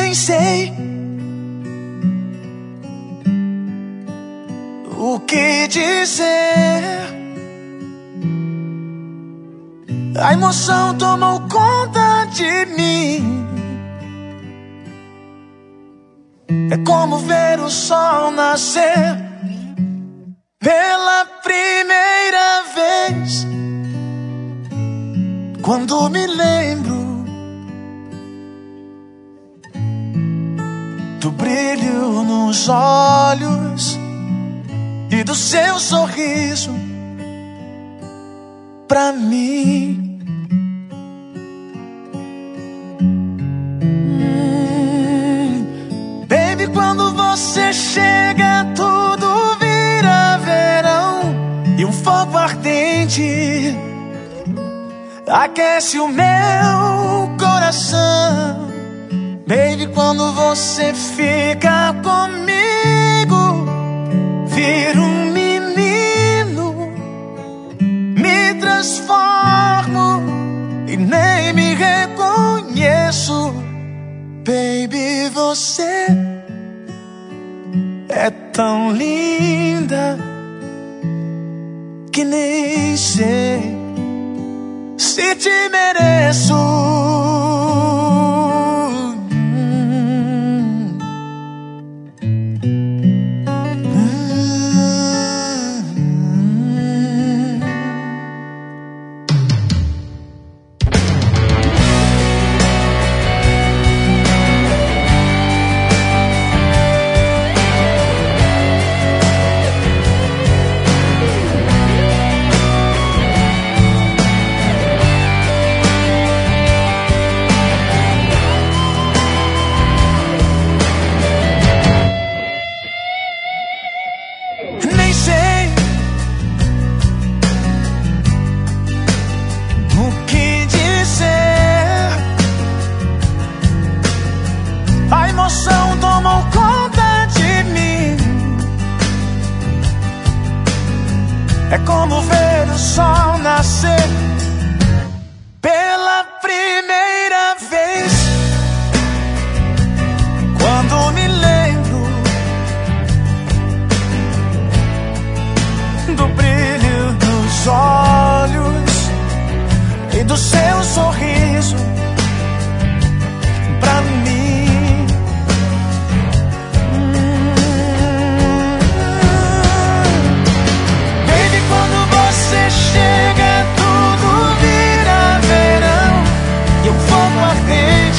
Nem sei o que dizer. A emoção tomou conta de mim. É como ver o sol nascer pela primeira vez. Quando me lembro do brilho nos olhos e do seu sorriso pra mim. Baby, quando você chega, tudo vira verão. E um fogo ardente aquece o meu coração. Baby, quando você fica comigo, viro um menino, me transformo e nem me reconheço. Baby, você é tão linda que nem sei se te mereço. Tomou conta de mim. É como ver o sol nascer pela primeira vez. Quando me lembro do brilho dos olhos e do seu sorriso pra mim. Você chega, tudo vira verão. E um fogo ardente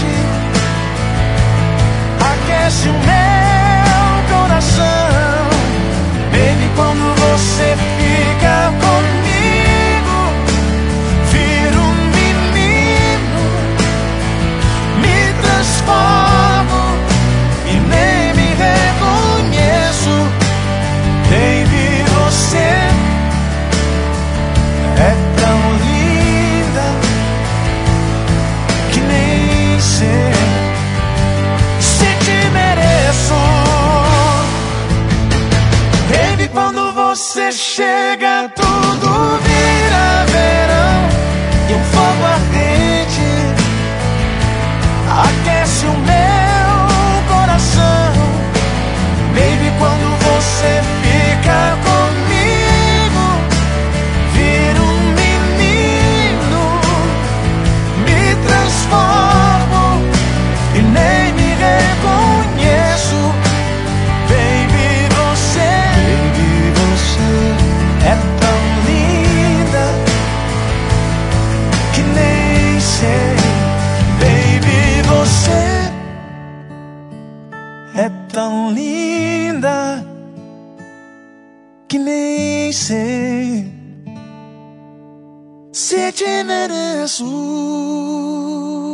aquece o meu coração. Baby, quando você fica comigo, viro um menino, me transformo e nem me reconheço. Baby, você é tão linda que nem sei se te mereço. Baby, quando você chega, tudo vira verão. E um fogo ardente aquece o meu coração. Baby, quando você fica comigo, viro um menino, me transformo e nem me reconheço. Baby, você é tão linda que nem sei. Baby, você é tão linda que nem sei se te mereço.